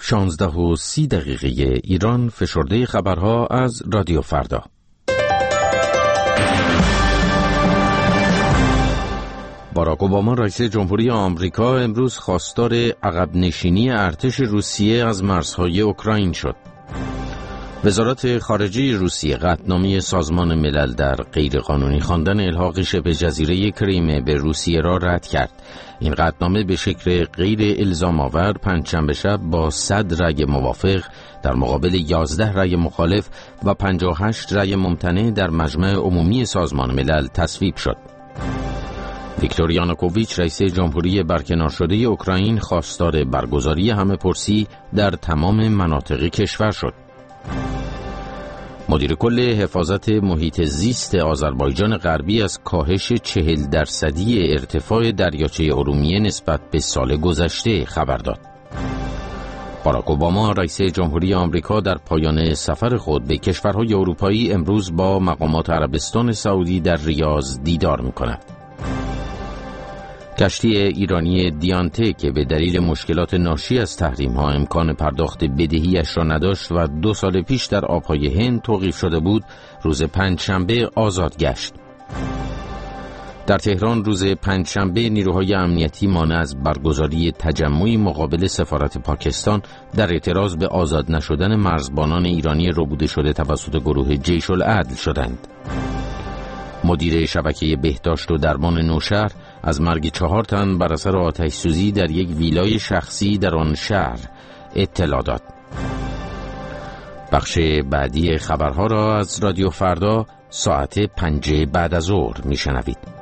16:30 ایران. فشرده خبرها از رادیو فردا. باراک اوباما رئیس جمهوری آمریکا امروز خواستار عقب نشینی ارتش روسیه از مرزهای اوکراین شد. وزارت خارجه روسیه قطعنامه سازمان ملل در غیرقانونی خواندن الحاق شبه جزیره کریم به روسیه را رد کرد. این قطعنامه به شکل غیر الزام آور پنجشنبه شب با 100 رأی موافق در مقابل 11 رأی مخالف و 58 رأی ممتنع در مجمع عمومی سازمان ملل تصویب شد. ویکتور یانوکوویچ رئیس جمهوری برکنار شده اوکراین خواستار برگزاری همه‌پرسی در تمام مناطق کشور شد. مدیر کل حفاظت محیط زیست آذربایجان غربی از کاهش 40% ارتفاع دریاچه ارومیه نسبت به سال گذشته خبر داد. باراک اوباما رئیس جمهوری آمریکا در پایان سفر خود به کشورهای اروپایی امروز با مقامات عربستان سعودی در ریاض دیدار می‌کند. کشتی ایرانی دیانته که به دلیل مشکلات ناشی از تحریم‌ها امکان پرداخت بدهیش را نداشت و 2 سال پیش در آبهای هند توقیف شده بود، روز پنجشنبه آزاد گشت. در تهران روز پنجشنبه نیروهای امنیتی مانع از برگزاری تجمعی مقابل سفارت پاکستان در اعتراض به آزاد نشدن مرزبانان ایرانی ربوده شده توسط گروه جیش العدل شدند. مدیر شبکه بهداشت و درمان نوشهر از مرگ 4 تن بر اثر آتش‌سوزی در یک ویلای شخصی در آن شهر اطلاع داد. بخش بعدی خبرها را از رادیو فردا ساعت 5 بعد از ظهر میشنوید.